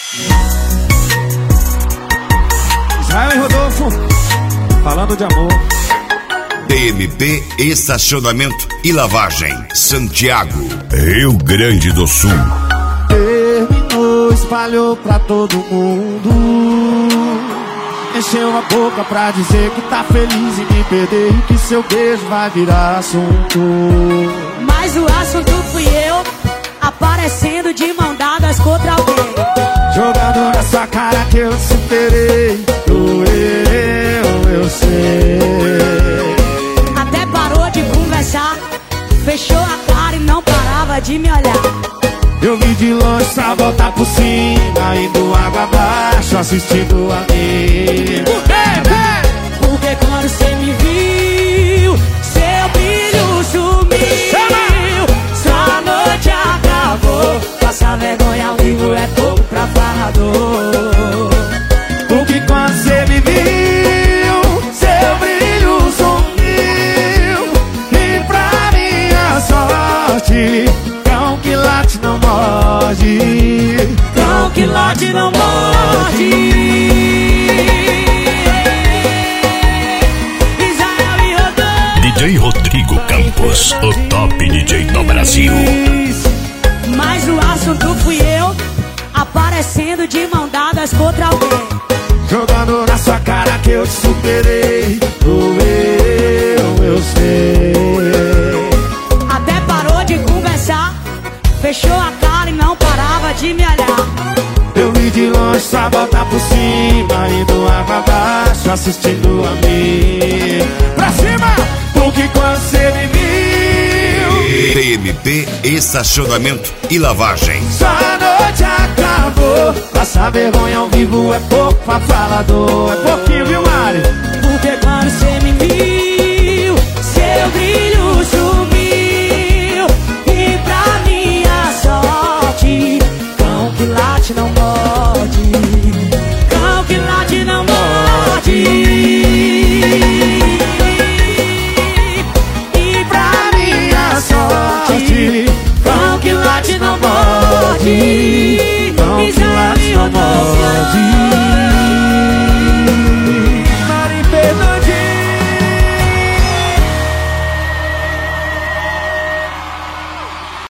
Israel e Rodolfo, falando de amor. TMP, estacionamento e lavagem, Santiago, Rio Grande do Sul. Terminou, espalhou pra todo mundo. Encheu a boca pra dizer que tá feliz em me perder e que seu beijo vai virar assunto. Mas o assunto fui eu, aparecendo de mão dadas contra alguém. Jogando na sua cara que eu superei. Doeu, eu sei. Até parou de conversar, fechou a cara e não parava de me olhar. Eu vim de longe pra voltar por cima, indo água abaixo, assistindo a mim. Por quê? Porque quando você me viu, seu brilho sumiu. Sua noite acabou, passar vergonha ao vivo é pouco pra falador. Porque quando você me viu, seu brilho sumiu. E pra minha sorte, cão que late não morde. Cão que late não morde. Israel e Rodolfo. DJ Rodrigo Campos, o top DJ do Brasil. Mas o assunto fui eu, aparecendo de mão dadas contra alguém. Jogando na sua cara que eu te superei. Doeu, eu sei. Até parou de conversar, fechou a cara e não parava de me olhar. Eu vim de longe pra voltar por cima, indo água abaixo, assistindo a mim. Pra cima! Porque quando você me viu, TMP, estacionamento e lavagem, sua noite acabou. Passar vergonha ao vivo é pouco pra falador. É pouquinho, viu, Mari?